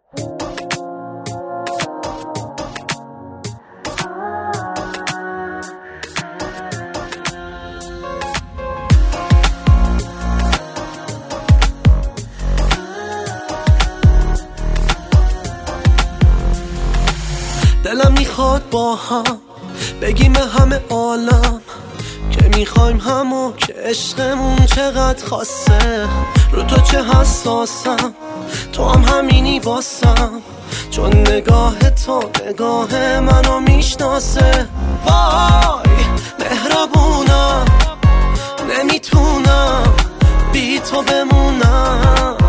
دلم میخواد با هم بگیم همه عالم که میخوایم همو، که عشقمون چقدر خاصه. رو تو چه حساسم، تو هم همینی واسم، چون نگاه تو نگاه منو میشناسه. وای مهربونم، نمیتونم بی تو بمونم.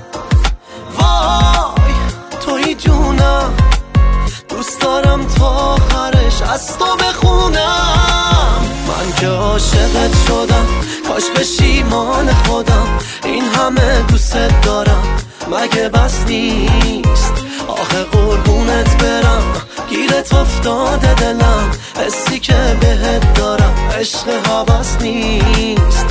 وای توی جونم، دوست دارم تا آخرش از تو بخونم. من که عاشقت شدم، کاش پشیمان خودم. این همه دوست دارم مگه بس نیست؟ آخه قربونت برم، گیرت افتاده دلم. حسی که بهت دارم عشق هوس نیست.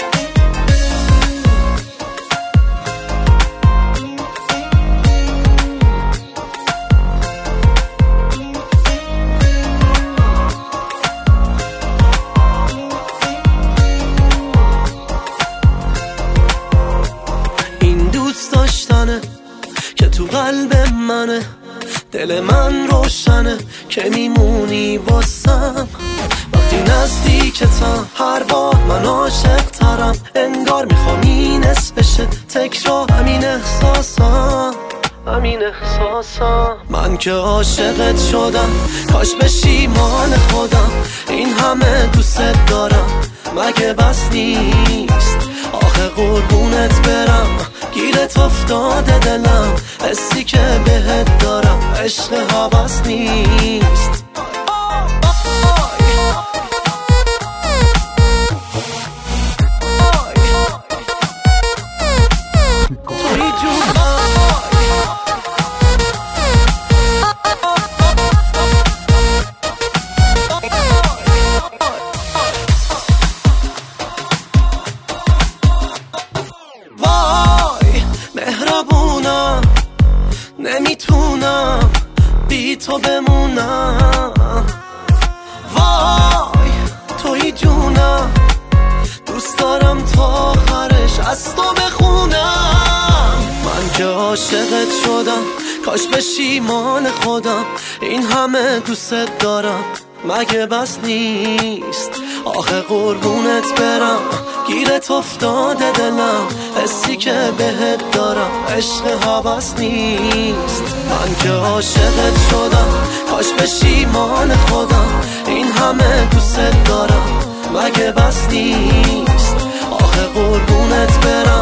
که تو قلب منه، دل من روشنه که میمونی واسم. وقتی نزدیکتم هر بار من عاشق ترم، انگار میخوام این اسم بشه تکرار. همین احساسم، همین احساسم. من که عاشقت شدم، کاش پشیمان خودم. این همه دوست دارم مگه بس نیست؟ آخه قربونت برم، گیرت افتاده دلم. حسی که بهت دارم عشق هوس نیست. توی جونم مهربونم، نمیتونم بی تو بمونم. وای توی جونم، دوست دارم تا آخرش از تو بخونم. من که عاشقت شدم، کاش پشیمان خودم. این همه دوست دارم مگه بس نیست؟ آخه قربونت برم، گیرت افتاده دلم. حسی که بهت دارم عشق هوس نیست. من که عاشقت شدم، کاش پشیمان خودم. این همه دوست دارم مگه بس نیست؟ آخه قربونت برم،